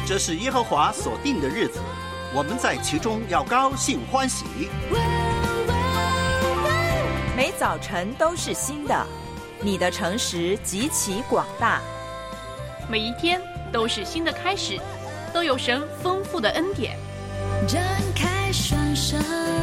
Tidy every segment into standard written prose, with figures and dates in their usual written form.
这是耶和华所定的日子，我们在其中要高兴欢喜。 每早晨都是新的，你的诚实极其广大。 每一天都是新的开始，都有神丰富的恩典。 展开双手，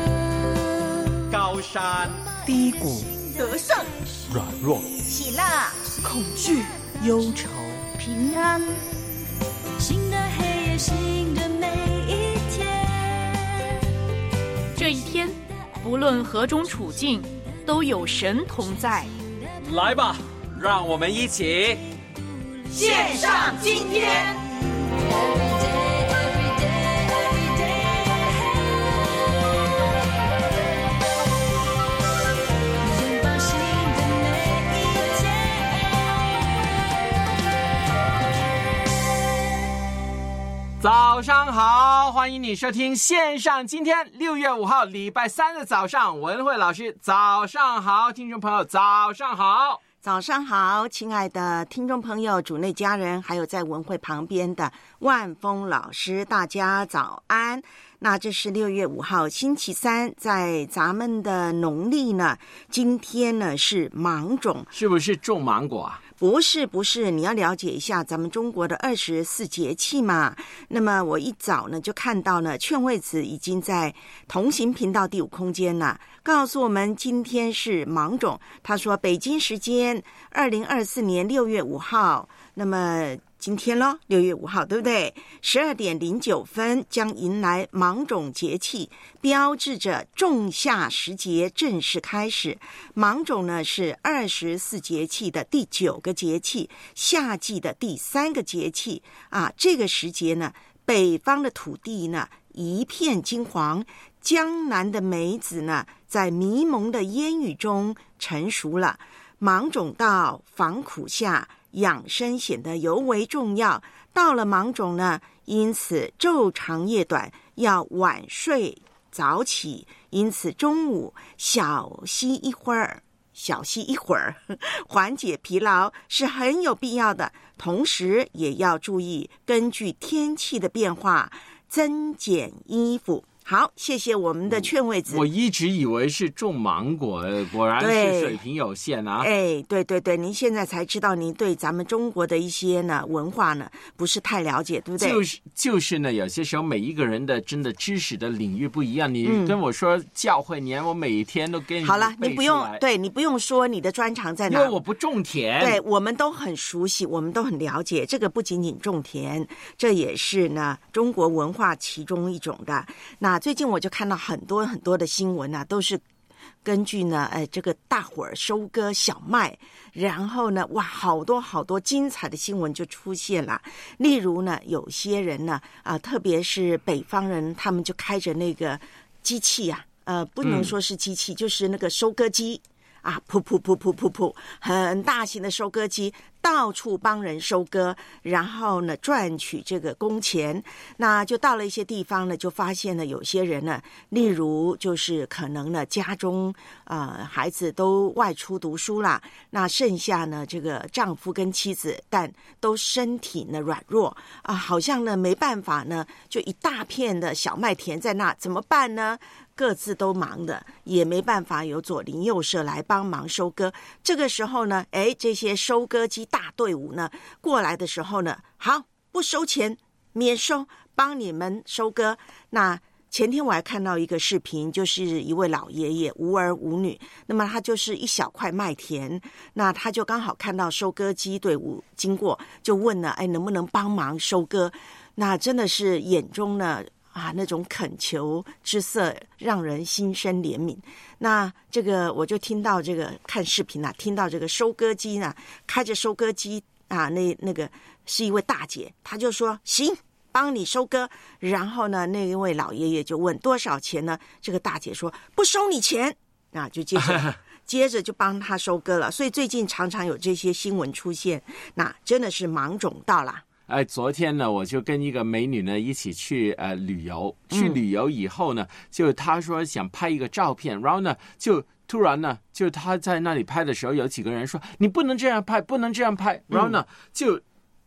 高山低谷， 得胜软弱， 喜乐恐惧忧愁， 平安。 新的黑夜，新的每一天。 这一天，不论何种处境，都有神同在。 来吧，让我们一起献上今天。 早上好，欢迎你收听线上今天6月5号礼拜三的早上，文慧老师早上好，听众朋友早上好。 早上好，亲爱的听众朋友、主内家人，还有在文慧旁边的万峰老师，大家早安。那这是6月5号星期三，在咱们的农历呢，今天呢是芒种， 是不是种芒果啊？ 不是，你要了解一下咱们中国的24节气嘛。那么我一早呢就看到呢，劝惠子已经在同行频道第5空间呢，告诉我们今天是芒种。他说北京时间2024年6月5号，那么今天咯，6月5号，对不对？12点09分将迎来芒种节气，标志着仲夏时节正式开始。芒种呢是24节气的第9个节气，夏季的第3个节气啊。这个时节呢，北方的土地呢一片金黄，江南的梅子呢在迷蒙的烟雨中成熟了。芒种到，防苦夏，养生显得尤为重要。到了芒种呢，因此昼长夜短，要晚睡早起，因此中午小息一会儿，缓解疲劳是很有必要的。同时也要注意根据天气的变化增减衣服。好，谢谢我们的劝慰子。 我一直以为是种芒果，果然是水平有限啊。 哎，对，您现在才知道您对咱们中国的一些呢文化呢不是太了解，对不对？ 就是呢，有些时候每一个人的真的知识的领域不一样。你跟我说教会年，我每天都跟你好了，你不用说你的专长在哪， 因为我不种田。 对，我们都很熟悉，我们都很了解。这个不仅仅种田，这也是呢中国文化其中一种的。那最近我就看到很多的新闻啊，都是根据呢，这个大伙儿收割小麦，然后呢，哇，好多精彩的新闻就出现了。例如呢，有些人呢，特别是北方人，他们就开着那个机器啊，不能说是机器，就是那个收割机啊，噗，很大型的收割机，到处帮人收割，然后呢赚取这个工钱。那就到了一些地方呢，就发现了有些人呢，例如就是可能呢家中孩子都外出读书啦，那剩下呢这个丈夫跟妻子，但都身体呢软弱啊，好像呢没办法呢，就一大片的小麦田在那，怎么办呢？各自都忙的，也没办法有左邻右舍来帮忙收割。这个时候呢，这些收割机大队伍呢过来的时候呢，好，不收钱，免收，帮你们收割。那前天我还看到一个视频，就是一位老爷爷无儿无女，那么他就是一小块麦田，那他就刚好看到收割机队伍经过，就问了，能不能帮忙收割？那真的是眼中呢那种恳求之色让人心生怜悯。那这个我就听到这个看视频听到这个收割机呢，开着收割机那个是一位大姐，她就说行，帮你收割。然后呢，那一位老爷爷就问多少钱呢？这个大姐说不收你钱，那就接着就帮他收割了。所以最近常常有这些新闻出现，那真的是芒种到了。 昨天呢，我就跟一个美女呢一起去旅游。去旅游以后呢，就她说想拍一个照片，然后呢，就突然呢，就她在那里拍的时候，有几个人说你不能这样拍，不能这样拍。然后呢，就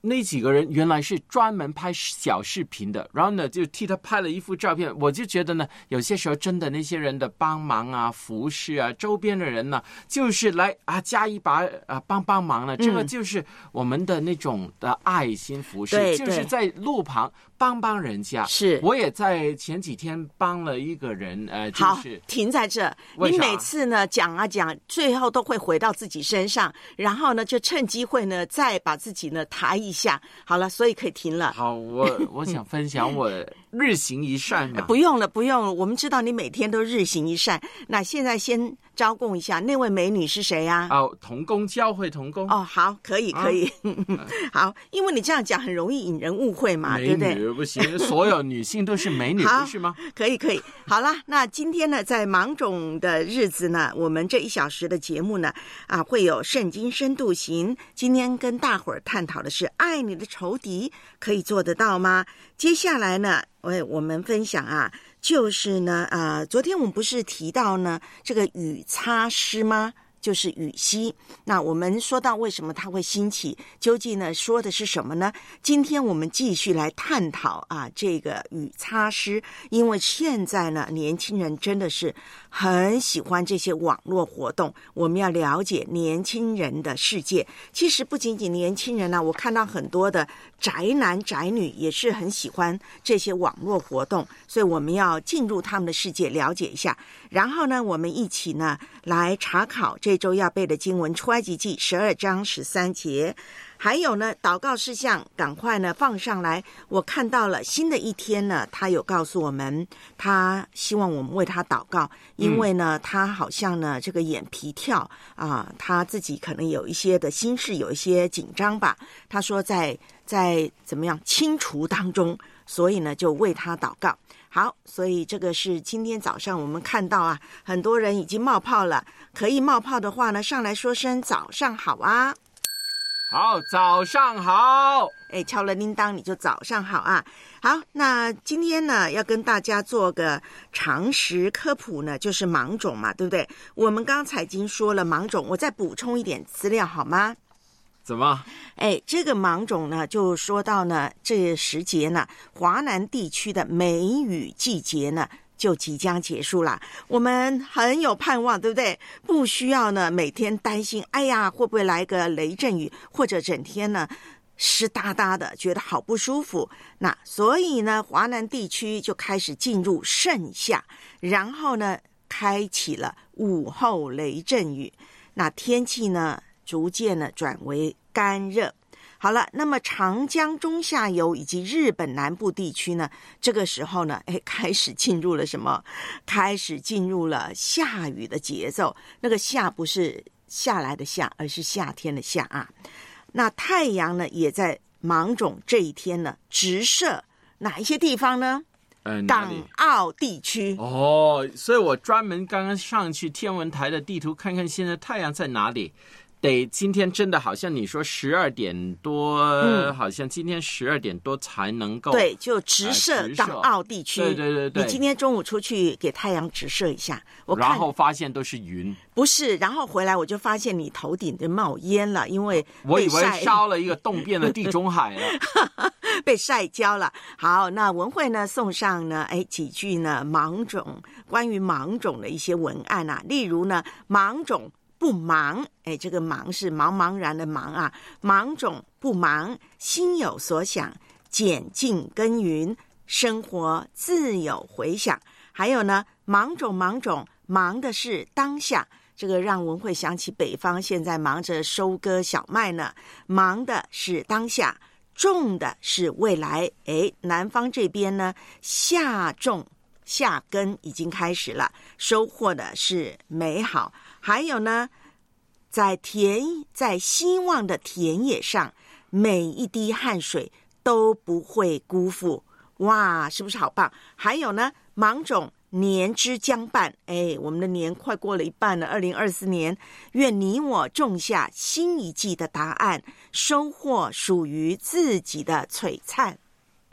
那几个人原来是专门拍小视频的，然后呢就替他拍了一幅照片。我就觉得呢，有些时候真的那些人的帮忙啊、服侍啊，周边的人呢，就是来加一把帮忙呢，这个就是我们的那种的爱心服侍，就是在路旁帮人家。是，我也在前几天帮了一个人，就是好，停在这。你每次呢讲，最后都会回到自己身上，然后呢就趁机会呢再把自己呢抬一下。好了，所以可以停了。 好，我想分享我日行一善嘛。 不用了，我们知道你每天都日行一善。那现在先招供一下，那位美女是谁啊？ 同工，教会同工。 好，可以。好，因为你这样讲很容易引人误会嘛，对不对？ 美女不行，所有女性都是美女，不是吗？ 可以。好啦，那今天呢，在芒种的日子呢，我们这1小时的节目呢，会有圣经深度行。今天跟大伙儿探讨的是爱你的仇敌可以做得到吗？接下来呢，我们分享就是呢，昨天我们不是提到呢这个雨擦湿吗？就是雨息。那我们说到为什么它会兴起，究竟呢说的是什么呢？今天我们继续来探讨这个雨擦湿，因为现在呢年轻人真的是很喜欢这些网络活动，我们要了解年轻人的世界。其实不仅仅年轻人我看到很多的宅男宅女也是很喜欢这些网络活动，所以我们要进入他们的世界了解一下。然后呢，我们一起呢来查考这周要背的经文，出埃及记12章13节。还有呢，祷告事项赶快呢放上来。我看到了新的一天呢，他有告诉我们，他希望我们为他祷告，因为呢，他好像呢这个眼皮跳他自己可能有一些的心事，有一些紧张吧。他说在怎么样清除当中，所以呢就为他祷告。好，所以这个是今天早上我们看到很多人已经冒泡了。可以冒泡的话呢，上来说声早上好啊。 好，早上好。 敲了铃铛你就早上好啊。好，那今天呢要跟大家做个常识科普呢，就是芒种嘛，对不对？我们刚才已经说了芒种，我再补充一点资料好吗？ 怎么？ 这个芒种呢，就说到呢，这时节呢，华南地区的梅雨季节呢，就即将结束了。我们很有盼望，对不对？不需要呢每天担心，会不会来个雷阵雨，或者整天呢湿哒哒的，觉得好不舒服。那所以呢，华南地区就开始进入盛夏，然后呢，开启了午后雷阵雨。那天气呢，逐渐呢转为干热。好了，那么长江中下游以及日本南部地区呢，这个时候呢，开始进入了什么？开始进入了下雨的节奏。那个夏不是下来的夏，而是夏天的夏啊。那太阳呢，也在芒种这一天呢，直射哪一些地方呢？港澳地区。 所以我专门刚刚上去天文台的地图看看现在太阳在哪里。今天真的好像你说12点多，好像今天12点多才能够对，就直射港澳地区。 对。 你今天中午出去给太阳直射一下， 然后发现都是云。 不是，然后回来我就发现你头顶就冒烟了，因为我以为烧了一个冻变了地中海了。 被晒焦了。好，那文慧呢送上呢几句呢芒种，关于芒种的一些文案例如呢，芒种不忙，这个忙是茫茫然的忙啊。芒种不忙，心有所想，减尽耕耘，生活自有回响。还有呢，芒种忙的是当下，这个让文慧想起北方现在忙着收割小麦呢，忙的是当下，种的是未来。南方这边呢，夏种夏耕已经开始了，收获的是美好。还有呢，在希望的田野上，每一滴汗水都不会辜负。哇，是不是好棒？还有呢，芒种年之将半，我们的年快过了一半了，2024年，愿你我种下新一季的答案，收获属于自己的璀璨。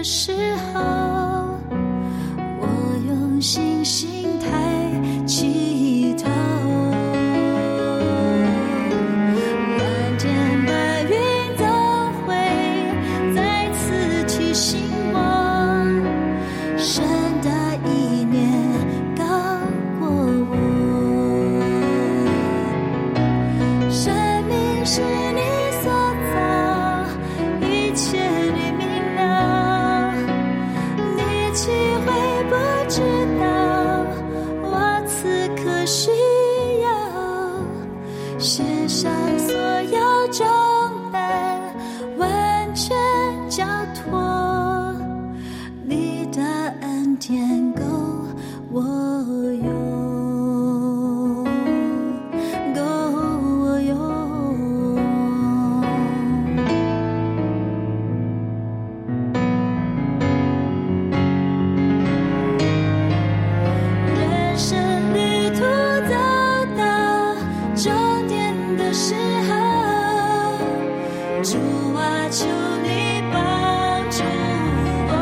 的时候，我用星星抬起头，蓝天白云都会再次提醒我，神的意念高过我，生命是你所造，一切你明了，你岂会不知道我此刻需要献上所有重担，完全交托，你的恩典够我用，够我用。人生旅途走到终点的时候，主啊，求你帮助我，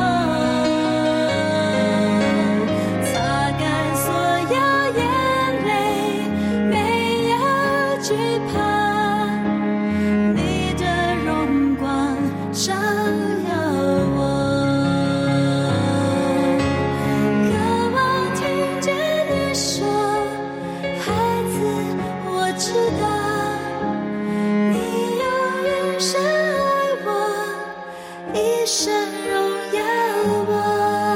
擦干所有眼泪，没有惧怕，你的荣光照耀我，渴望听见你说，孩子，我知道你永远深爱我，一生荣耀我。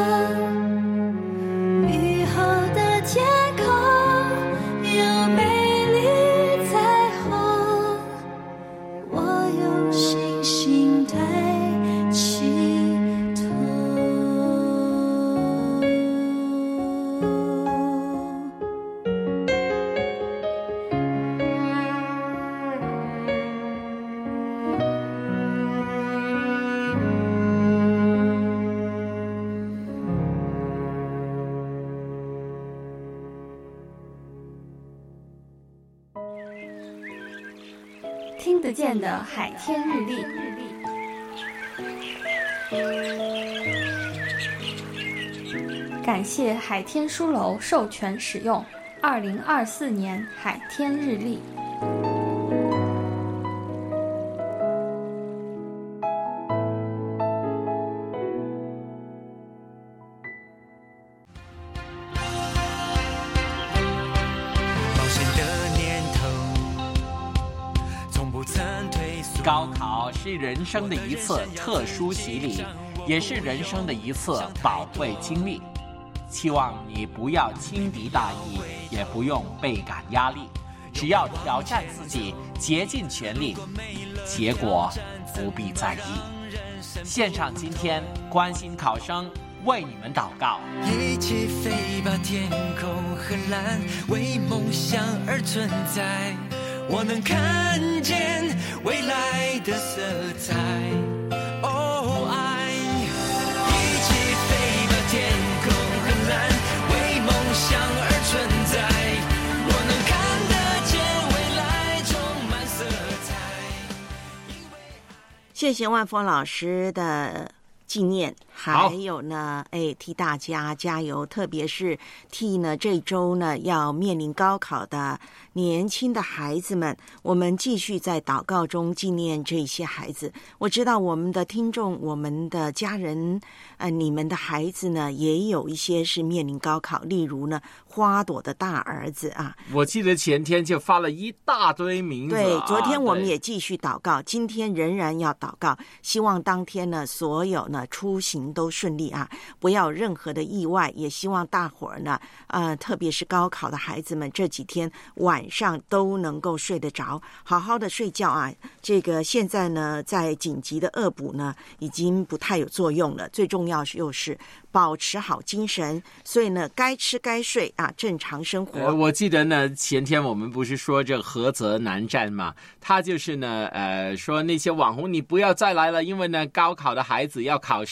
雨后的天空有美丽彩虹，我用星星抬起头。 听得见的海天日历。感谢海天书楼授权使用2024年海天日历。 高考是人生的一次特殊洗礼，也是人生的一次宝贵经历。希望你不要轻敌大意，也不用倍感压力，只要挑战自己，竭尽全力，结果不必在意。献上今天，关心考生，为你们祷告。 一起飞吧，天空和蓝，为梦想而存在。我能看见未来的色彩。哦，爱，一起飞吧，天空和蓝，为梦想而存在。我能看得见未来充满色彩。 谢谢万峰老师的纪念，还有呢，替大家加油，特别是替呢这周呢要面临高考的年轻的孩子们，我们继续在祷告中纪念这些孩子。我知道我们的听众，我们的家人，你们的孩子呢，也有一些是面临高考，例如呢，花朵的大儿子啊， 我记得前天就发了一大堆名字。 对，昨天我们也继续祷告，今天仍然要祷告，希望当天呢，所有呢出行都顺利啊，不要有任何的意外。也希望大伙儿呢，特别是高考的孩子们，这几天晚上都能够睡得着，好好的睡觉啊。这个现在呢，在紧急的恶补呢，已经不太有作用了。最重要就是保持好精神，所以呢，该吃该睡啊，正常生活。 我记得呢，前天我们不是说这菏泽南站嘛，他就是呢，说那些网红你不要再来了，因为呢，高考的孩子要考试。 对，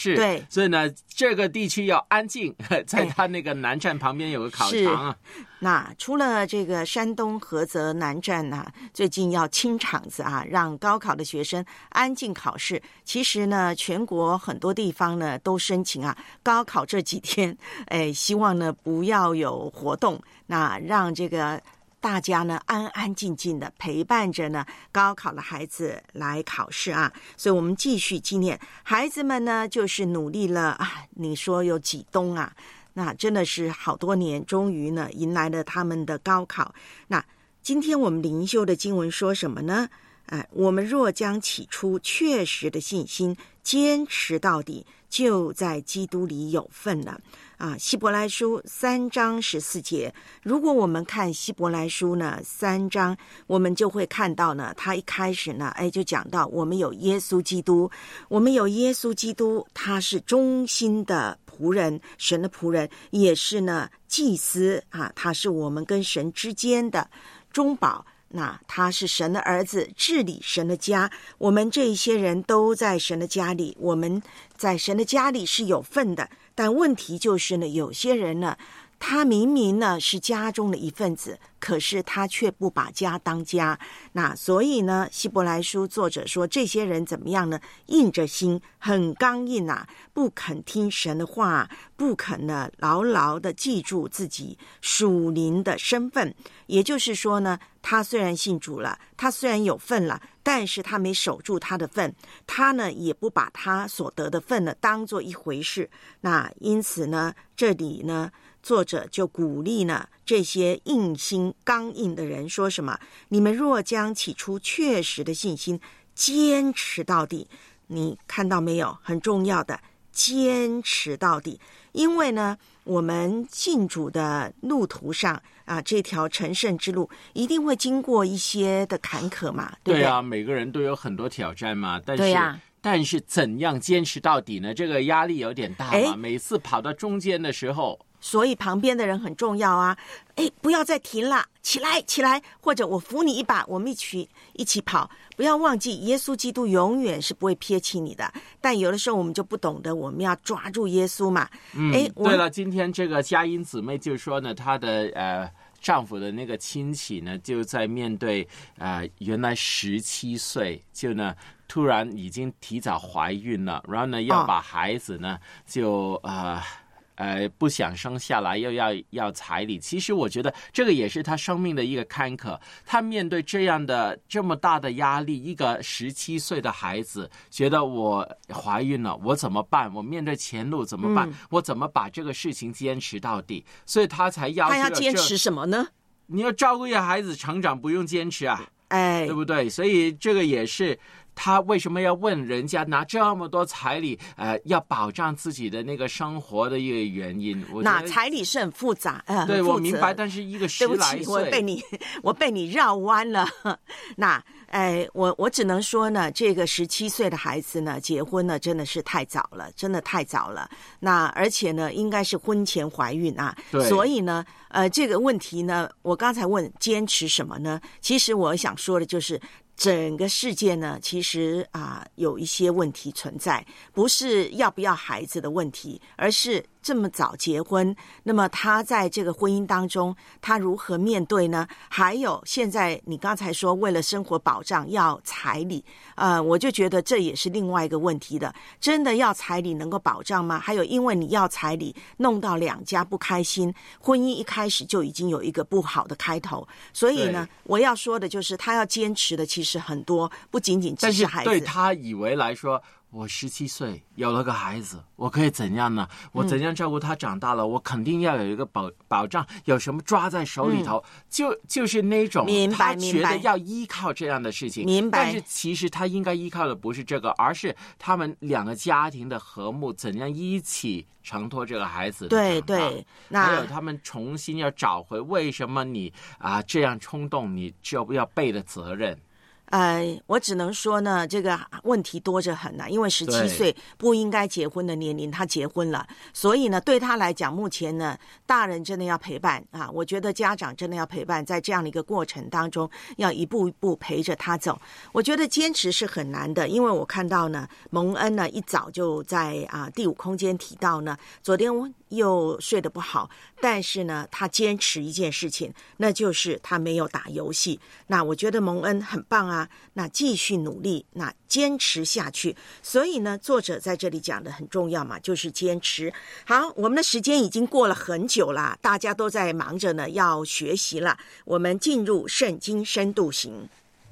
所以呢，这个地区要安静，在他那个南站旁边有个考场啊。 那除了这个山东菏泽南站啊，最近要清场子啊，让高考的学生安静考试。其实呢，全国很多地方呢都申请啊，高考这几天，希望呢不要有活动，那让这个大家呢安安静静的陪伴着呢高考的孩子来考试啊。所以我们继续纪念孩子们呢，就是努力了啊，你说有几冬啊？那真的是好多年，终于呢迎来了他们的高考。那今天我们灵修的经文说什么呢？我们若将起初确实的信心坚持到底，就在基督里有份了啊。希伯来书3章14节，如果我们看希伯来书呢3章，我们就会看到呢，他一开始呢就讲到我们有耶稣基督，我们有耶稣基督，他是忠心的仆人，神的仆人，也是呢祭司啊，他是我们跟神之间的中保。那他是神的儿子，治理神的家，我们这一些人都在神的家里，我们在神的家里是有份的。但问题就是呢，有些人呢，他明明呢是家中的一份子，可是他却不把家当家。那所以呢，希伯来书作者说，这些人怎么样呢？硬着心，很刚硬啊，不肯听神的话，不肯呢牢牢的记住自己属灵的身份。也就是说呢，他虽然信主了，他虽然有份了，但是他没守住他的份，他呢也不把他所得的份呢当做一回事。那因此呢，这里呢作者就鼓励呢这些硬心刚硬的人说什么？你们若将起初确实的信心坚持到底。你看到没有？很重要的，坚持到底。因为呢，我们信主的路途上啊，这条成圣之路一定会经过一些的坎坷嘛，对不对？ 对啊，每个人都有很多挑战嘛，但是对啊， 但是怎样坚持到底呢？这个压力有点大嘛。每次跑到中间的时候， 所以旁边的人很重要啊！不要再停了，起来，起来，或者我扶你一把，我们一起跑。不要忘记，耶稣基督永远是不会撇弃你的。但有的时候我们就不懂得，我们要抓住耶稣嘛。 对了，今天这个佳音姊妹就说呢，她的丈夫的那个亲戚呢，就在面对原来17岁就呢突然已经提早怀孕了，然后呢要把孩子呢就不想生下来，又要彩礼。其实我觉得这个也是他生命的一个坎坷。他面对这么大的压力，一个17岁的孩子觉得我怀孕了，我怎么办？我面对前路怎么办？我怎么把这个事情坚持到底？所以他才要求他要坚持什么呢？ 你要照顾一下孩子成长，不用坚持啊，对不对？所以这个也是他为什么要问人家拿这么多彩礼，要保障自己的那个生活的一个原因。 那彩礼是很复杂， 对，我明白，但是一个10来岁， 对不起，我被你绕弯了。那我只能说呢，这个17岁的孩子呢，结婚呢真的是太早了，真的太早了。那而且呢，应该是婚前怀孕啊，所以呢，这个问题呢，我刚才问坚持什么呢？其实我想说的就是，整个世界呢，其实有一些问题存在，不是要不要孩子的问题，而是这么早结婚，那么他在这个婚姻当中，他如何面对呢？还有现在你刚才说为了生活保障要彩礼，我就觉得这也是另外一个问题的。真的要彩礼能够保障吗？还有因为你要彩礼弄到两家不开心，婚姻一开始就已经有一个不好的开头。所以呢，我要说的就是他要坚持的其实很多，不仅仅只是孩子。 但是对他以为来说，我17岁有了个孩子，我可以怎样呢？我怎样照顾他长大了？我肯定要有一个保障，有什么抓在手里头，就是那种他觉得要依靠这样的事情。 明白。 但是其实他应该依靠的不是这个，而是他们两个家庭的和睦，怎样一起承托这个孩子的长大。 对， 还有他们重新要找回为什么你这样冲动，你就要背的责任。 我只能说呢，这个问题多着很因为17岁不应该结婚的年龄，他结婚了，所以呢，对他来讲，目前呢，大人真的要陪伴我觉得家长真的要陪伴，在这样的一个过程当中，要一步一步陪着他走。我觉得坚持是很难的，因为我看到呢，蒙恩呢一早就在第5空间提到呢，昨天又睡得不好，但是呢，他坚持一件事情，那就是他没有打游戏。那我觉得蒙恩很棒那继续努力，那坚持下去。所以呢，作者在这里讲的很重要嘛，就是坚持。好，我们的时间已经过了很久了，大家都在忙着呢，要学习了。我们进入圣经深度行，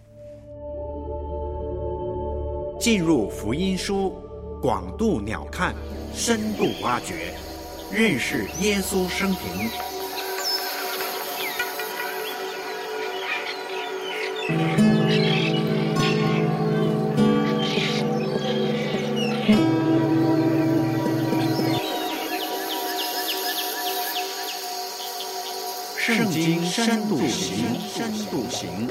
进入福音书，广度鸟瞰，深度挖掘，认识耶稣生平。圣经深度行，深度行。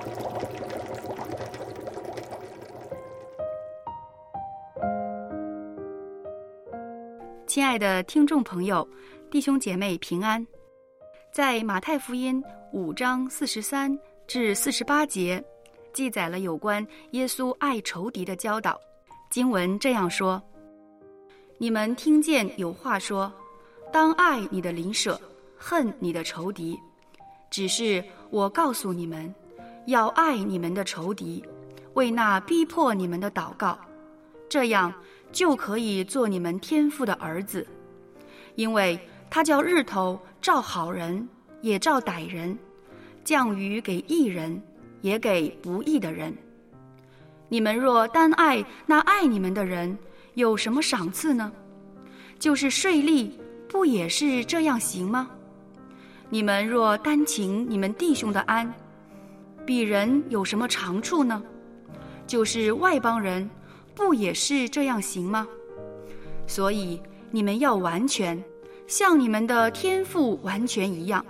亲爱的听众朋友，弟兄姐妹平安。在马太福音5章43至48节，记载了有关耶稣爱仇敌的教导。经文这样说：你们听见有话说，当爱你的邻舍，恨你的仇敌。只是我告诉你们，要爱你们的仇敌，为那逼迫你们的祷告，这样就可以做你们天父的儿子。因为他叫日头照好人，也照歹人，降雨给义人，也给不义的人。你们若单爱那爱你们的人，有什么赏赐呢？就是税吏，不也是这样行吗？你们若单请你们弟兄的安，比人有什么长处呢？就是外邦人，不也是这样行吗？所以你们要完全，像你们的天父完全一样。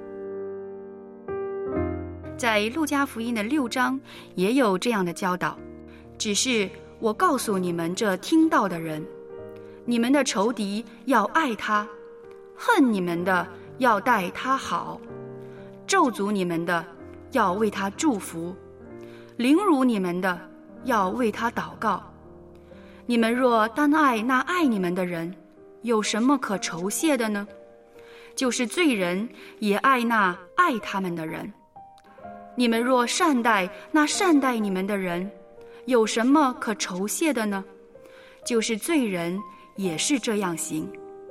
在路加福音的6章也有这样的教导，只是我告诉你们这听到的人，你们的仇敌要爱他，恨你们的要待他好，咒诅你们的要为他祝福，凌辱你们的要为他祷告。你们若单爱那爱你们的人，有什么可酬谢的呢？就是罪人也爱那爱他们的人。你们若善待那善待你们的人，有什么可酬谢的呢？就是罪人也是这样行。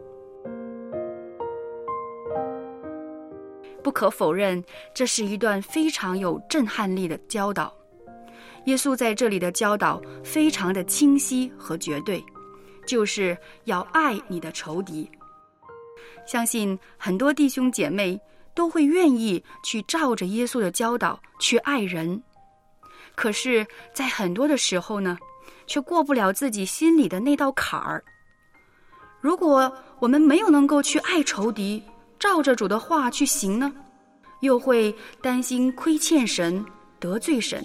不可否认，这是一段非常有震撼力的教导。耶稣在这里的教导非常的清晰和绝对，就是要爱你的仇敌。相信很多弟兄姐妹都会愿意去照着耶稣的教导去爱人，可是在很多的时候呢，却过不了自己心里的那道坎儿。如果我们没有能够去爱仇敌，照着主的话去行呢，又会担心亏欠神，得罪神。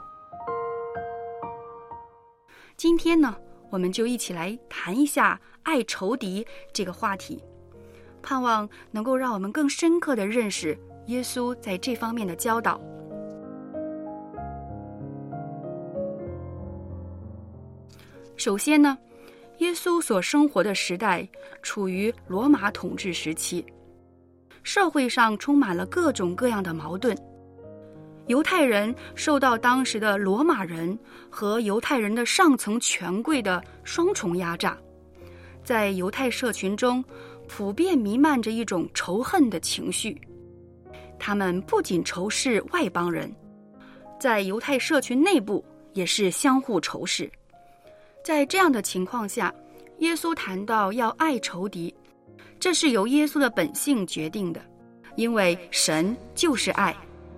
今天呢，我们就一起来谈一下爱仇敌这个话题，盼望能够让我们更深刻地认识耶稣在这方面的教导。首先呢，耶稣所生活的时代处于罗马统治时期，社会上充满了各种各样的矛盾。犹太人受到当时的罗马人和犹太人的上层权贵的双重压榨，在犹太社群中普遍弥漫着一种仇恨的情绪。他们不仅仇视外邦人，在犹太社群内部也是相互仇视。在这样的情况下，耶稣谈到要爱仇敌，这是由耶稣的本性决定的，因为神就是爱。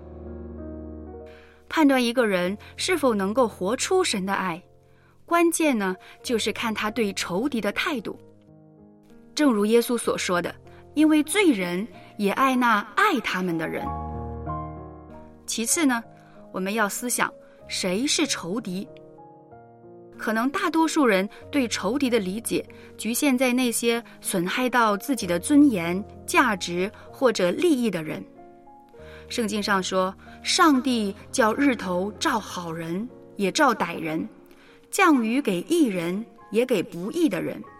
判断一个人是否能够活出神的爱，关键呢，就是看他对仇敌的态度。正如耶稣所说的，因为罪人也爱那爱他们的人。其次呢，我们要思想谁是仇敌。可能大多数人对仇敌的理解局限在那些损害到自己的尊严、价值或者利益的人。圣经上说，上帝叫日头照好人也照歹人，降雨给义人也给不义的人。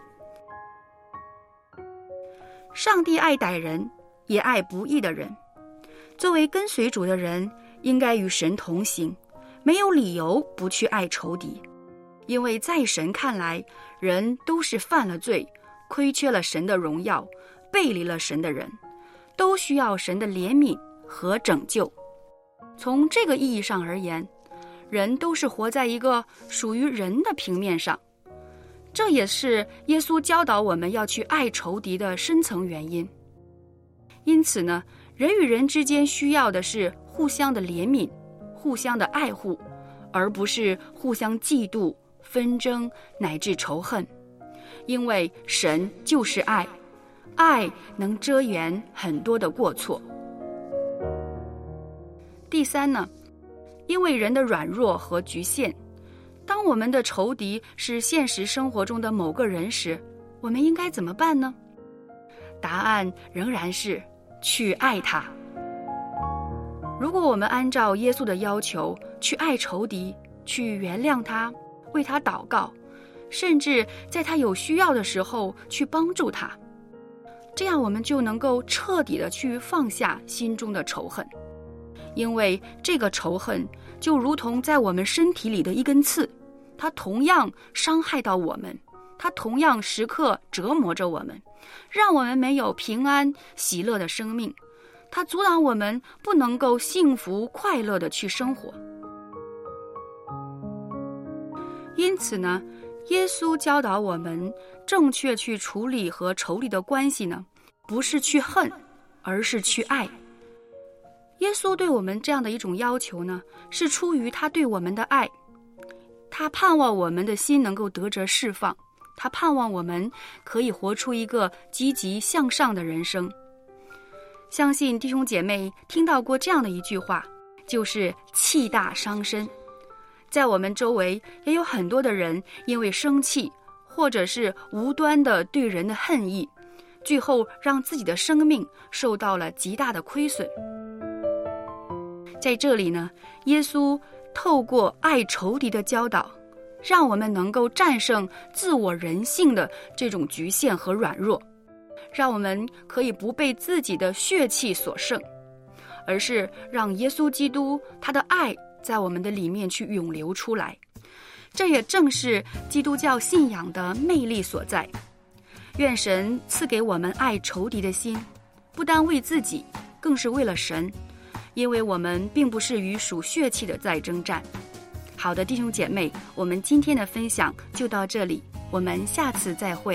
上帝爱歹人也爱不义的人。作为跟随主的人，应该与神同行，没有理由不去爱仇敌。因为在神看来，人都是犯了罪，亏缺了神的荣耀，背离了神的人，都需要神的怜悯和拯救。从这个意义上而言，人都是活在一个属于人的平面上。这也是耶稣教导我们要去爱仇敌的深层原因。因此呢，人与人之间需要的是互相的怜悯，互相的爱护，而不是互相嫉妒、纷争乃至仇恨。因为神就是爱，爱能遮掩很多的过错。第三呢，因为人的软弱和局限，当我们的仇敌是现实生活中的某个人时，我们应该怎么办呢？答案仍然是去爱他。如果我们按照耶稣的要求去爱仇敌，去原谅他，为他祷告，甚至在他有需要的时候去帮助他，这样我们就能够彻底的去放下心中的仇恨。因为这个仇恨就如同在我们身体里的一根刺，它同样伤害到我们，它同样时刻折磨着我们，让我们没有平安喜乐的生命，它阻挡我们不能够幸福快乐的去生活。因此呢，耶稣教导我们正确去处理和仇敌的关系呢，不是去恨，而是去爱。耶稣对我们这样的一种要求呢，是出于他对我们的爱。他盼望我们的心能够得着释放，他盼望我们可以活出一个积极向上的人生。相信弟兄姐妹听到过这样的一句话，就是气大伤身。在我们周围也有很多的人因为生气，或者是无端的对人的恨意，最后让自己的生命受到了极大的亏损。在这里呢，耶稣透过爱仇敌的教导，让我们能够战胜自我人性的这种局限和软弱，让我们可以不被自己的血气所胜，而是让耶稣基督他的爱在我们的里面去涌流出来。这也正是基督教信仰的魅力所在。愿神赐给我们爱仇敌的心，不单为自己，更是为了神，因为我们并不是与属血气的在征战。好的，弟兄姐妹，我们今天的分享就到这里，我们下次再会。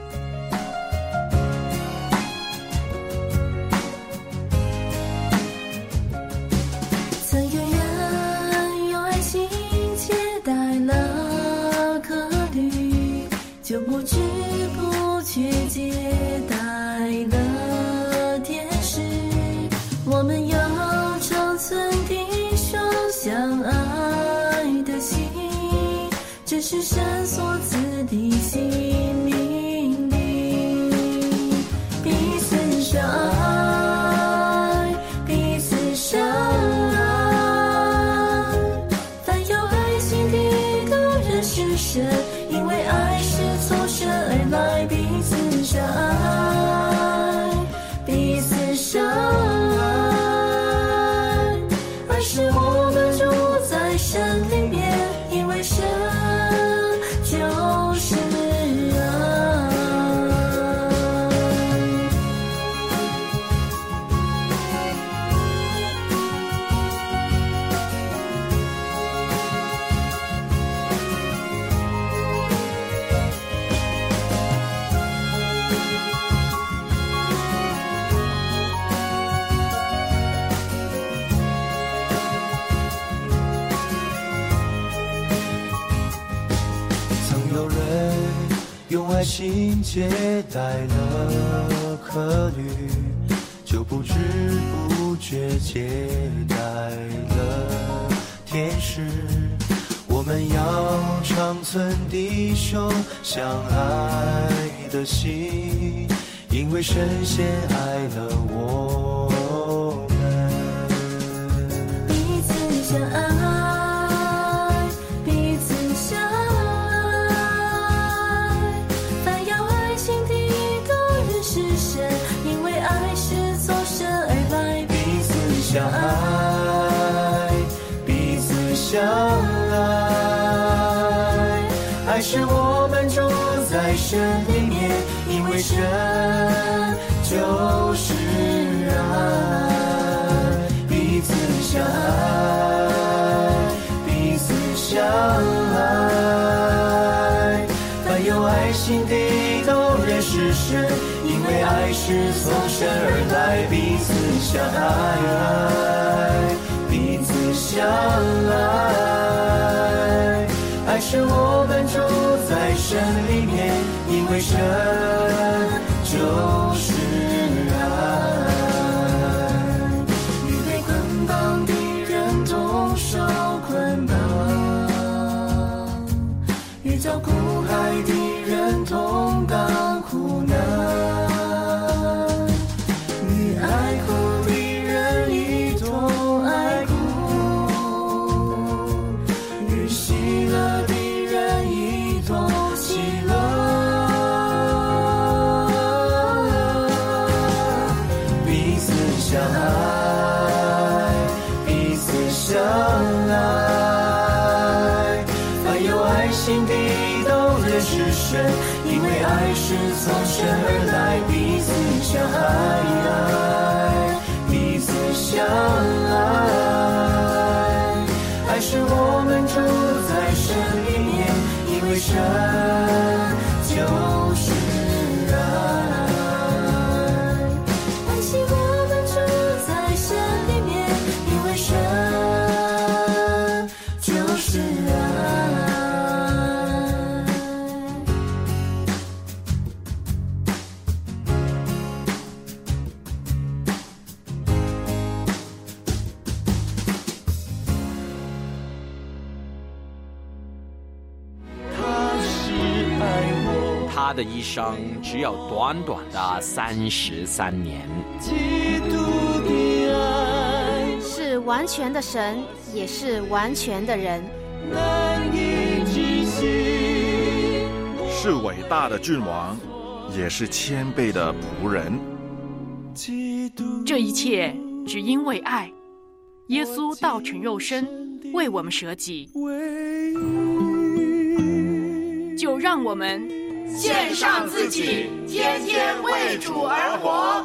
曾有人用爱心接待了客旅，就不知不觉接待了天使。我们有长存弟兄相爱的心，这是神所赐的新命令。彼此相爱，彼此相爱，凡有爱心的都认识神，因为爱是从神而来。彼此相爱，彼此相爱，而是我们住在神里面，因为神就是爱。 用爱心接待了客旅，就不知不觉接待了天天使，我们要长存弟兄相爱的心，因为神先爱了我们。 彼此相爱，彼此相爱，凡有爱心的都认识神，因为爱是从神而来。 彼此相爱，彼此相爱，爱是我们住在神里面，因为神就是爱。彼此相爱，彼此相爱，凡有爱心的都认识神，因为爱是从神而来。彼此相爱，彼此相爱，爱是我们住在神里面，因为神就是爱。与被捆绑的人同受捆绑，与遭苦害的人同当苦难，与爱哭的人一同爱哭，与喜乐的人一同喜乐。彼此相爱，彼此相爱，凡有爱心的都认识神，因为爱是从神而来。彼此相爱，彼此相爱，爱是我们住在神里面，因为神就是爱。 爱是我们住在神里面，因为神就是爱。 他的一生只有短短的33年。 基督的爱是完全的神，也是完全的人。 难以置信， 是伟大的君王，也是谦卑的仆人。 这一切只因为爱，耶稣道成肉身，为我们舍己。就让我们献上自己，天天为主而活。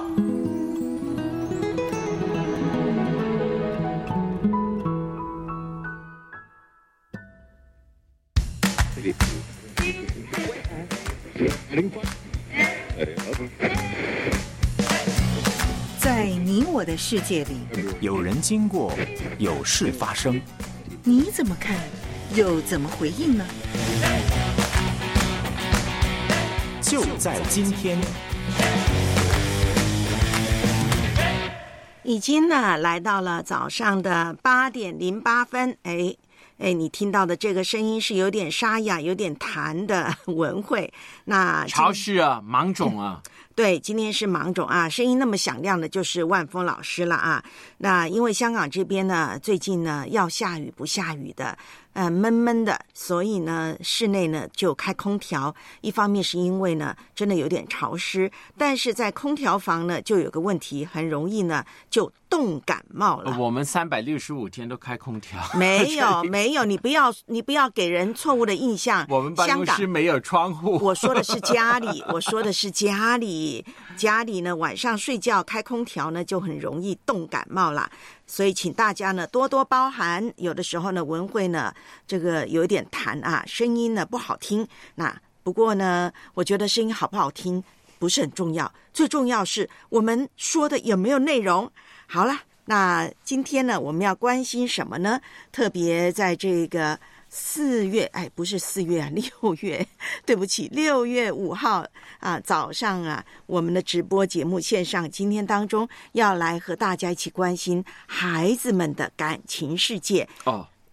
在你我的世界里， 有人经过，有事发生， 你怎么看，又怎么回应呢？ 就在今天， 已经呢来到了早上的8点08分。你听到的这个声音是有点沙哑、有点痰的文慧。那潮湿啊，芒种啊。 对，今天是芒种啊，声音那么响亮的就是万峰老师了啊。那因为香港这边呢，最近呢要下雨不下雨的，闷闷的，所以呢室内呢就开空调。一方面是因为呢真的有点潮湿，但是在空调房呢就有个问题，很容易呢就冻感冒了。 我们365天都开空调。 没有，你不要给人错误的印象。 我们办公室没有窗户。 我说的是家里，家里呢晚上睡觉开空调呢就很容易冻感冒啦。所以请大家呢多多包涵，有的时候呢文慧呢这个有点痰啊，声音呢不好听。那不过呢我觉得声音好不好听不是很重要，最重要是我们说的有没有内容。好了，那今天呢我们要关心什么呢？特别在这个4月，不是4月啊，6月，对不起，6月5号啊早上啊，我们的直播节目线上今天当中要来和大家一起关心孩子们的感情世界。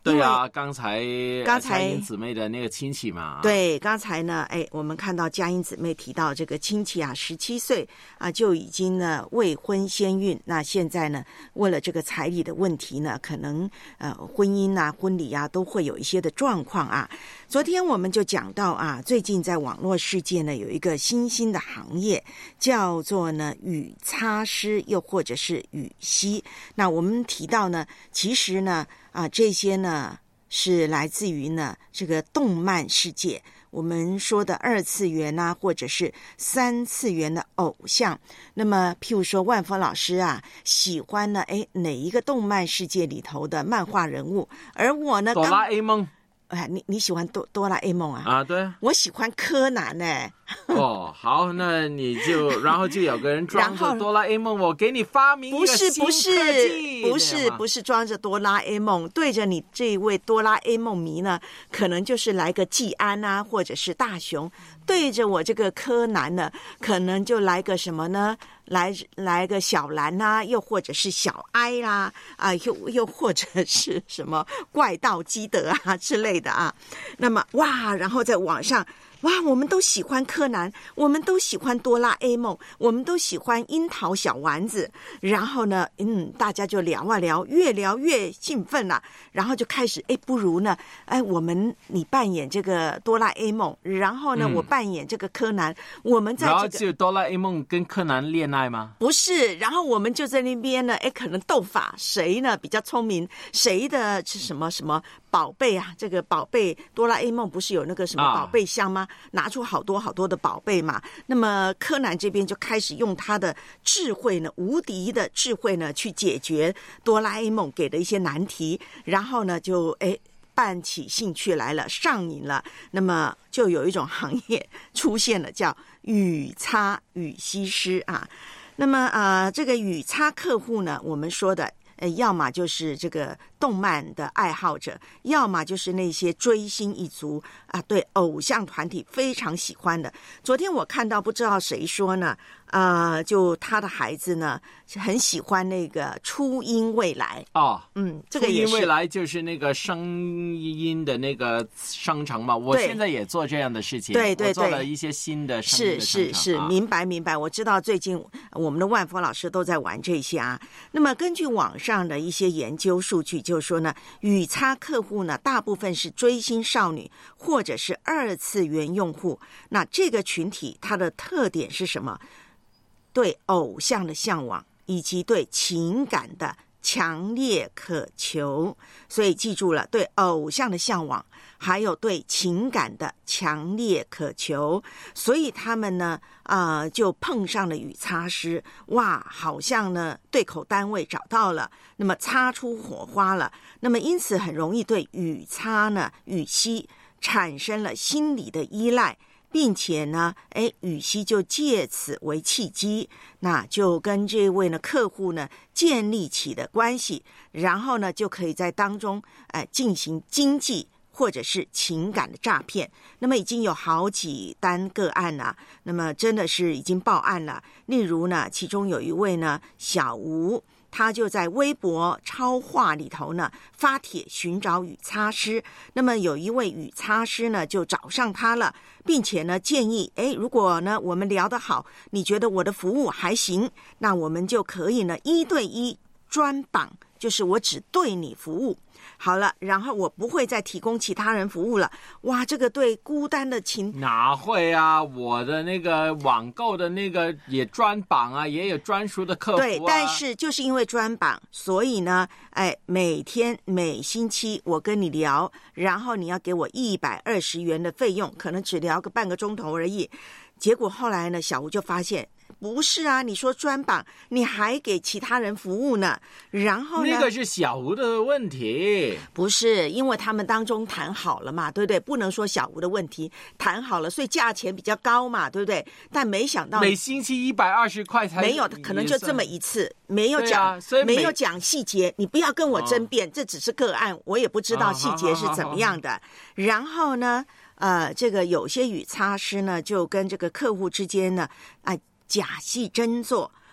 对啊，刚才佳音姊妹的那个亲戚嘛。 对，刚才呢，我们看到佳音姊妹提到这个亲戚啊，17岁啊就已经呢未婚先孕，那现在呢为了这个彩礼的问题呢，可能婚姻啊、婚礼啊都会有一些的状况啊。昨天我们就讲到啊，最近在网络世界呢有一个新兴的行业，叫做呢语擦师，又或者是语熙。那我们提到呢，其实呢这些呢是来自于呢这个动漫世界，我们说的2次元啊，或者是3次元的偶像。那么譬如说万峰老师啊喜欢呢哪一个动漫世界里头的漫画人物，而我呢哆啦 A 梦。 你喜欢哆啦 A 梦啊？ 啊，对啊， 我喜欢柯南呢。 哦，好，那你就然后就有个人装着哆啦 A 梦，我给你发明一个新科技。 不是装着哆啦 A 梦，对着你这位哆啦 A 梦迷呢，可能就是来个技安啊，或者是大雄；对着我这个柯南呢，可能就来个什么呢？来个小兰啊，又或者是小哀啦，又或者是什么怪盗基德啊之类的啊。那么哇，然后在网上。哇，我们都喜欢柯南，我们都喜欢哆啦 A 梦，我们都喜欢樱桃小丸子。然后呢，大家就聊啊聊，越聊越兴奋了。然后就开始，不如呢，你扮演这个哆啦 A 梦，然后呢，我扮演这个柯南。我们在然后就哆啦 A 梦跟柯南恋爱吗？ 不是，然后我们就在那边呢，可能斗法，谁呢比较聪明，谁的是什么什么宝贝啊？这个宝贝哆啦 A 梦不是有那个什么宝贝箱吗？拿出好多好多的宝贝嘛。那么柯南这边就开始用他的智慧呢，无敌的智慧呢，去解决哆啦 A 梦给的一些难题，然后呢就扮起兴趣来了，上瘾了。那么就有一种行业出现了，叫语擦语熙师啊。那么这个语擦客户呢，我们说的要么就是这个动漫的爱好者，要么就是那些追星一族啊，对偶像团体非常喜欢的。昨天我看到不知道谁说呢，就他的孩子呢很喜欢那个初音未来这个也是初音未来就是那个声音的那个商城嘛。我现在也做这样的事情，对，我做了一些新的声音的商城。 是，明白。我知道最近我们的万峰老师都在玩这些啊。那么根据网上的一些研究数据，就是说呢，语擦客户呢，大部分是追星少女或者是2次元用户。那这个群体它的特点是什么？对偶像的向往，以及对情感的强烈渴求。所以记住了，对偶像的向往，还有对情感的强烈渴求。所以他们呢就碰上了语擦师，哇，好像呢对口单位找到了，那么擦出火花了。那么因此很容易对语擦呢语熙产生了心理的依赖，并且呢语熙就借此为契机，那就跟这位呢客户呢建立起的关系，然后呢就可以在当中进行经济或者是情感的诈骗。那么已经有好几单个案了，那么真的是已经报案了。例如呢，其中有一位呢小吴，他就在微博超话里头呢发帖寻找语擦师。那么有一位语擦师呢就找上他了，并且呢建议如果呢我们聊得好，你觉得我的服务还行，那我们就可以呢1对1专绑，就是我只对你服务好了，然后我不会再提供其他人服务了。哇，这个对孤单的情哪会啊？我的那个网购的那个也专绑啊，也有专属的客服啊。 对，但是就是因为专绑，所以呢每天每星期我跟你聊，然后你要给我120元的费用，可能只聊个半个钟头而已。结果后来呢，小吴就发现不是啊，你说专绑，你还给其他人服务呢。然后呢， 那个是小吴的问题， 不是，因为他们当中谈好了嘛，对不对？不能说小吴的问题，谈好了，所以价钱比较高嘛，对不对？但没想到每星期120块才没有，可能就这么一次，没有讲，所以没有讲细节。你不要跟我争辩，这只是个案，我也不知道细节是怎么样的。然后呢，这个有些语擦师呢，就跟这个客户之间呢，假戏真做，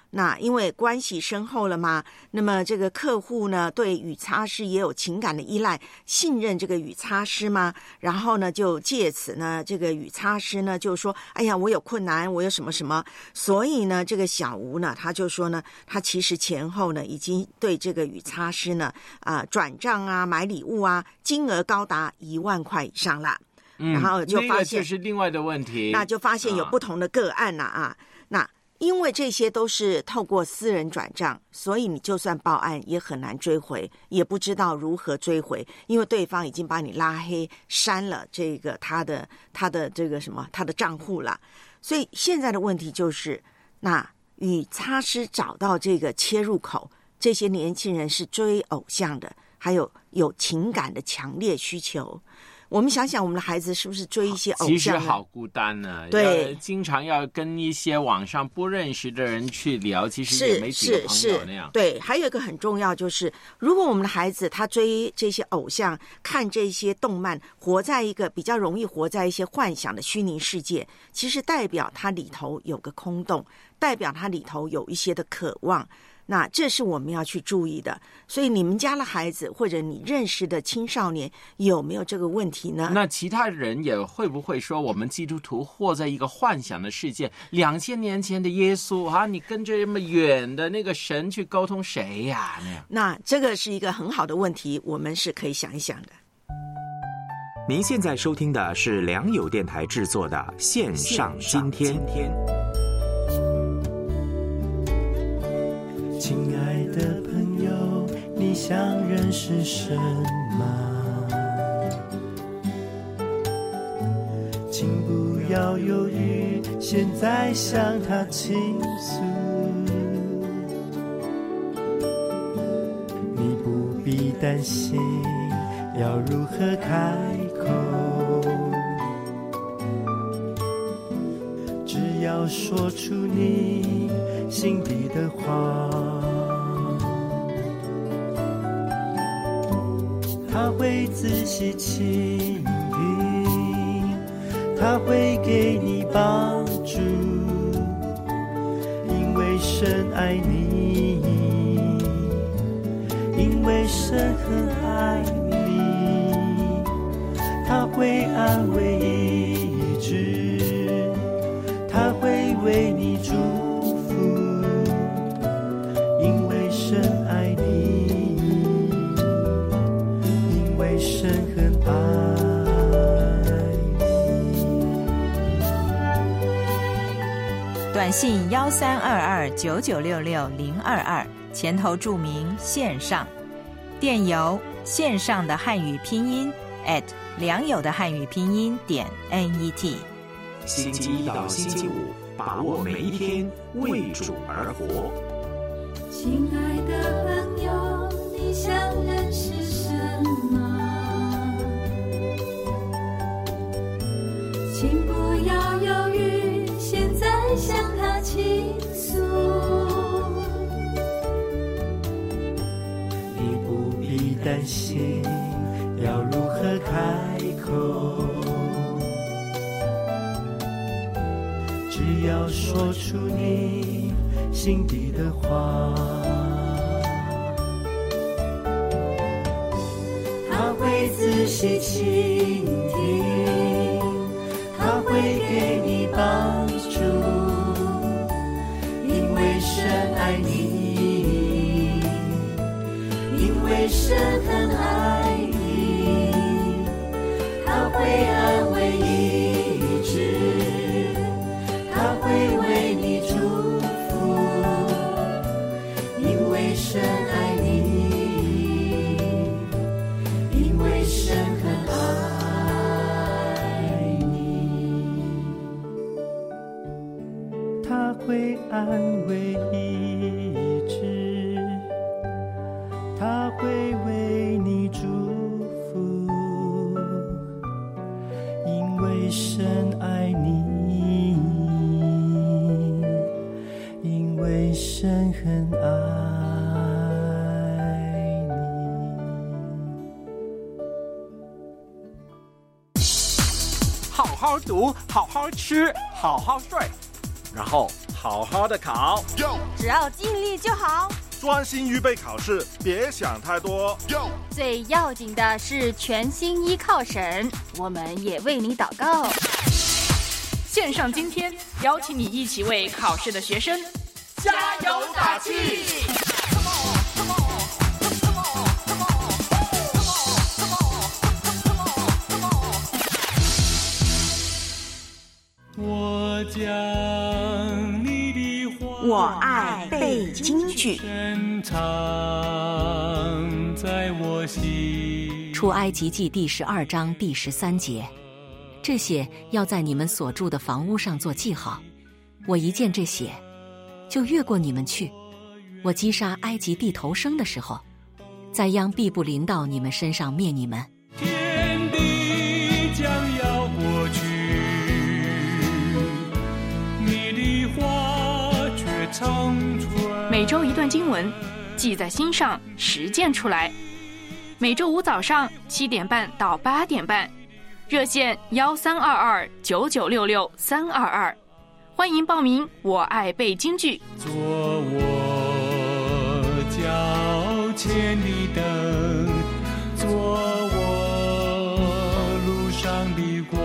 那因为关系深厚了嘛，那么这个客户呢对语擦师也有情感的依赖，信任这个语擦师嘛，然后呢就借此呢这个语擦师呢就说，哎呀我有困难，我有什么什么，所以呢这个小吴呢他就说呢，他其实前后呢已经对这个语擦师呢转账啊买礼物啊，金额高达1万块以上啦。然后就发现、 那个就是另外的问题， 那就发现有不同的个案啦那因为这些都是透过私人转账，所以你就算报案也很难追回，也不知道如何追回，因为对方已经把你拉黑删了这个他的这个什么他的账户了。所以现在的问题就是，那语擦师找到这个切入口，这些年轻人是追偶像的，还有情感的强烈需求。我们想想，我们的孩子是不是追一些偶像呢？ 其实好孤单呢， 对， 经常要跟一些网上不认识的人去聊，其实也没几个朋友那样。 对，还有一个很重要就是，如果我们的孩子他追这些偶像，看这些动漫，活在一个比较容易活在一些幻想的虚拟世界，其实代表他里头有个空洞，代表他里头有一些的渴望。那这是我们要去注意的，所以你们家的孩子或者你认识的青少年有没有这个问题呢？ 那其他人也会不会说我们基督徒活在一个幻想的世界？2000年前的耶稣你跟这么远的那个神去沟通谁呀？ 那这个是一个很好的问题，我们是可以想一想的。 您现在收听的是良友电台制作的线上今天。 亲爱的朋友，你想认识神吗？请不要犹豫，现在向他倾诉。你不必担心要如何开口，只要说出你心底的话，他会仔细倾听，他会给你帮助，因为神爱你，因为神很爱你，他会安慰医治，他会为你祝福，因为神爱你，因为神很爱你。 短信132299660022，前头注明线上，电邮线上的汉语拼音良友的汉语拼音.net。 星期一到星期五，把握每一天，为主而活。 亲爱的朋友，你想认识什么？请不要犹豫，现在向他倾诉。 你不必担心要如何开口，只要说出你心底的话，他会仔细倾听，他会给你帮助，因为神爱你，因为神很爱你，他会安慰医治，他会为你祝福，因为神爱你，因为神很爱你，他会安慰医治，他会为你祝福，因为神爱你，因为神很爱你。好好读，好好吃，好好睡，然后好好的考， 只要尽力就好， 专心预备考试，别想太多。 最要紧的是全心依靠神，我们也为你祷告。 线上今天邀请你一起为考试的学生加油打气。 我将你的话， 我爱背京剧， 深藏在我心。 出埃及记第12章第13节，这血要在你们所住的房屋上做记号。我一见这血，就越过你们去。我击杀埃及地头生的时候，灾殃必不临到你们身上，灭你们。 天地将要过去，你的话却长存。 每周一段经文，记在心上，实践出来。每周五早上7点半到8点半，热线13229966-322，欢迎报名。我爱背京剧， 做我脚前的灯，做我路上的光。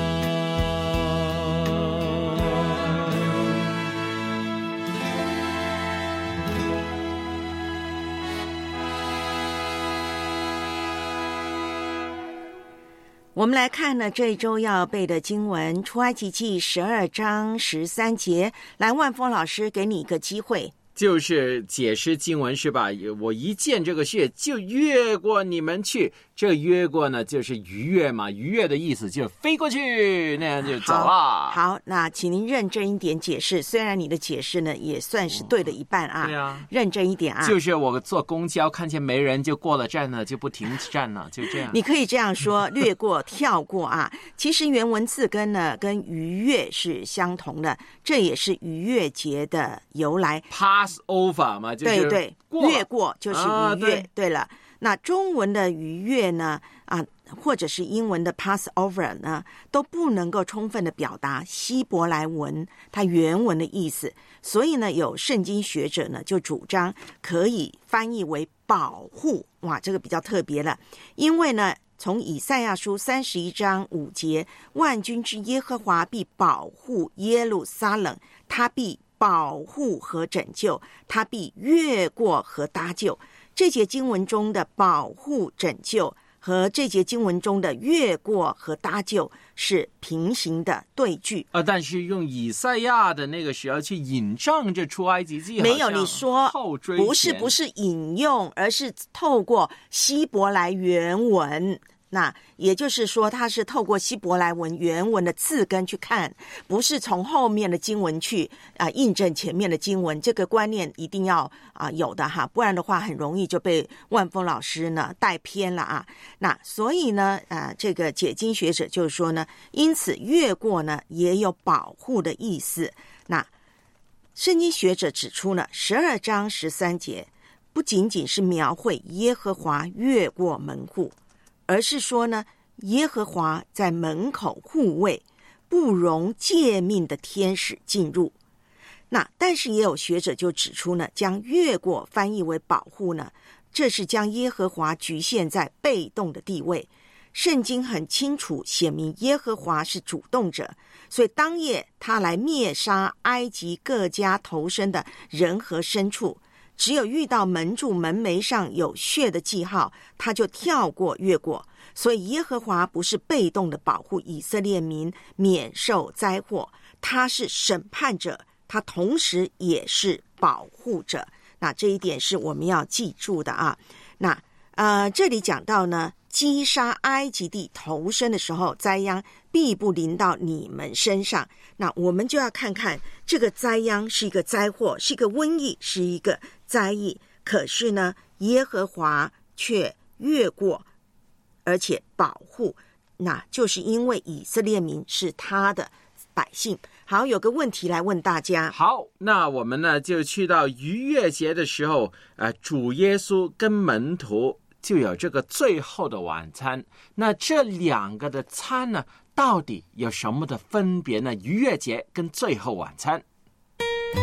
我们来看呢，这一周要背的经文，出埃及记12章13节。来，万峰老师给你一个机会， 就是解释经文是吧？我一见这个血就越过你们去，这越过呢就是逾越嘛，逾越的意思就飞过去，那样就走了。 好，那请您认真一点解释，虽然你的解释呢也算是对了一半啊。 对啊， 认真一点啊。 就是我坐公交看见没人就过了站了，就不停站了，就这样。 你可以这样说，略过、跳过啊。其实原文字根呢跟逾越是相同的，这也是逾越节的由来。 Pass over 嘛，就是对，越过就是逾越。对了。那中文的逾越呢，或者是英文的 Passover 呢，都不能够充分的表达希伯来文它原文的意思，所以呢，有圣经学者呢就主张可以翻译为保护。哇，这个比较特别了，因为呢，从以赛亚书31章5节，万军之耶和华必保护耶路撒冷，他必保护和拯救，他必越过和搭救。这节经文中的保护、拯救和这节经文中的越过和搭救是平行的对句。 但是用以赛亚的那个时候去引证这出埃及记， 没有，你说不是引用，而是透过希伯来原文。那也就是说，它是透过希伯来文原文的字根去看，不是从后面的经文去印证前面的经文。这个观念一定要有的哈，不然的话很容易就被万峰老师呢带偏了啊。那所以呢，这个解经学者就是说呢，因此越过呢也有保护的意思。那圣经学者指出呢，12章13节不仅仅是描绘耶和华越过门户，而是说呢，耶和华在门口护卫，不容诫命的天使进入。那但是也有学者就指出呢，将越过翻译为保护呢，这是将耶和华局限在被动的地位。圣经很清楚显明耶和华是主动者，所以当夜他来灭杀埃及各家头生的人和牲畜，只有遇到门柱门楣上有血的记号，他就跳过越过。所以耶和华不是被动的保护以色列民免受灾祸，他是审判者，他同时也是保护者。那这一点是我们要记住的啊。那这里讲到呢，击杀埃及地头生的时候，灾殃必不临到你们身上。那我们就要看看这个灾殃是一个灾祸，是一个瘟疫，是一个灾疫，可是呢，耶和华却越过而且保护，那就是因为以色列民是他的百姓。好，有个问题来问大家。 好，那我们呢就去到逾越节的时候，主耶稣跟门徒就有这个最后的晚餐。那这两个的餐呢，到底有什么的分别呢？逾越节跟最后晚餐。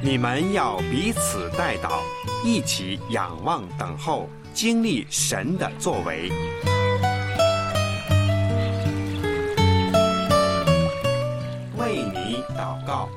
你们要彼此代祷，一起仰望等候，经历神的作为。为你祷告。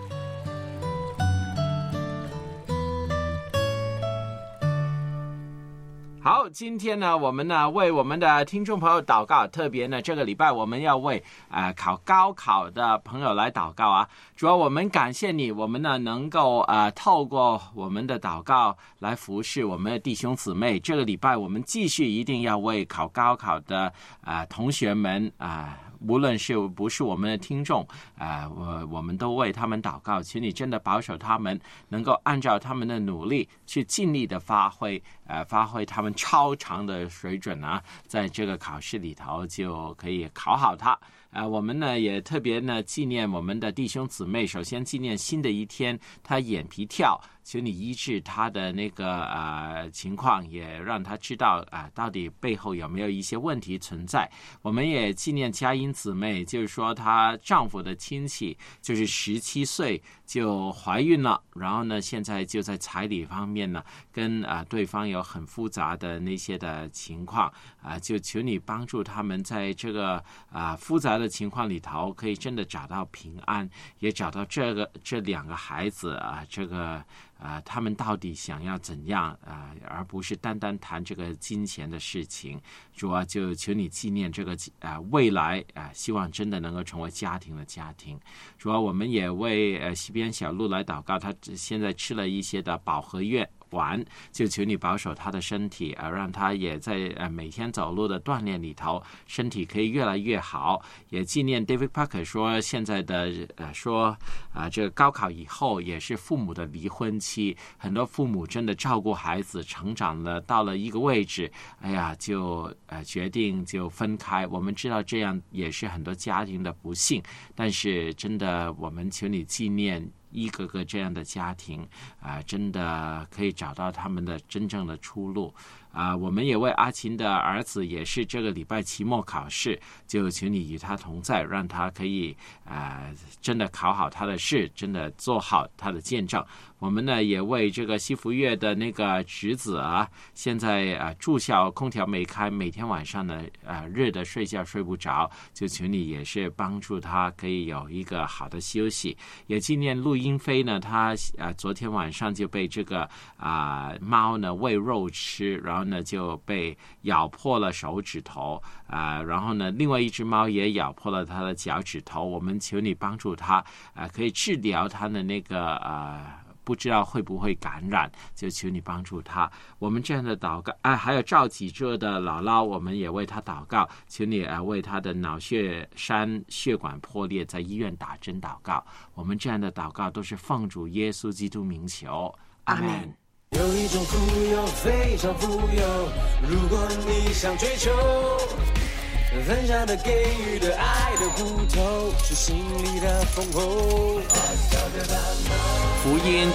好，今天呢，我们呢为我们的听众朋友祷告，特别呢这个礼拜我们要为考高考的朋友来祷告啊。主要我们感谢你，我们呢能够透过我们的祷告来服侍我们的弟兄姊妹。这个礼拜我们继续一定要为考高考的同学们无论是不是我们的听众我们都为他们祷告，请你真的保守他们能够按照他们的努力去尽力的发挥他们超常的水准啊，在这个考试里头就可以考好它。我们呢也特别呢纪念我们的弟兄姊妹，首先纪念新的一天他眼皮跳，求你医治他的那个情况，也让他知道到底背后有没有一些问题存在。我们也纪念佳音姊妹，就是说她丈夫的亲戚就是17岁就怀孕了，然后呢现在就在彩礼方面呢跟对方有很复杂的那些的情况就求你帮助他们在这个复杂的情况里头可以真的找到平安，也找到这两个孩子他们到底想要怎样而不是单单谈这个金钱的事情。主要就求你纪念这个未来希望真的能够成为家庭的家庭。主要我们也为西边小路来祷告，他现在吃了一些的饱和丸，就求你保守他的身体让他也在每天走路的锻炼里头身体可以越来越好。也纪念 David Parker 说现在的这个高考以后也是父母的离婚期，很多父母真的照顾孩子成长了到了一个位置就决定就分开。我们知道这样也是很多家庭的不幸，但是真的我们求你纪念一个个这样的家庭真的可以找到他们的真正的出路我们也为阿琴的儿子也是这个礼拜期末考试，就请你与他同在，让他可以真的考好他的试，真的做好他的见证。我们呢也为这个西福月的那个侄子现在住校空调没开，每天晚上呢热的睡觉睡不着，就请你也是帮助他可以有一个好的休息。也纪念陆英飞呢，他昨天晚上就被这个猫呢喂肉吃，然后呢就被咬破了手指头然后呢另外一只猫也咬破了他的脚趾头。我们求你帮助他可以治疗他的那个不知道会不会感染，就求你帮助他。我们这样的祷告还有赵启哲的姥姥，我们也为他祷告，求你为他的脑血栓血管破裂在医院打针祷告。我们这样的祷告都是奉主耶稣基督名求，阿们。 有一种富有非常富有，如果你想追求，分享的给予的爱的骨头是心里的丰厚。 福音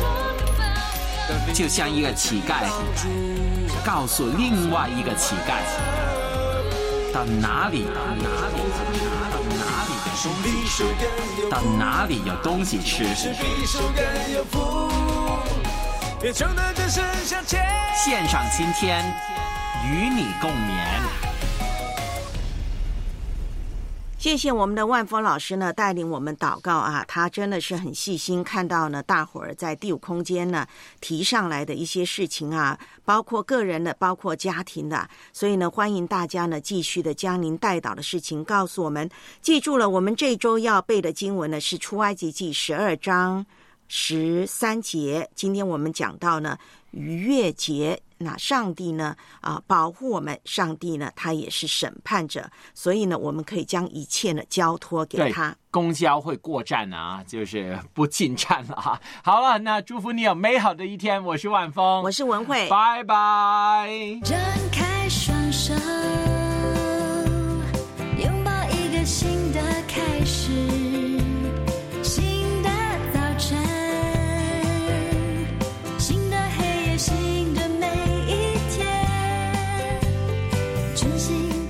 就像一个乞丐告诉另外一个乞丐到哪里有东西吃。线上今天与你共勉。 谢谢我们的万峰老师呢带领我们祷告他真的是很细心，看到呢大伙儿在第五空间呢提上来的一些事情包括个人的，包括家庭的，所以呢欢迎大家呢继续的将您带祷的事情告诉我们。记住了，我们这周要背的经文呢是出埃及记12章13节。今天我们讲到呢逾越节，那上帝呢保护我们，上帝呢他也是审判者，所以呢我们可以将一切呢交托给他。 公交会过站就是不进站了好了，那祝福你有美好的一天。我是万峰， 我是文慧， 拜拜。 张开双手，拥抱一个新的开始，新的早晨，新的黑夜，新的每一天，全新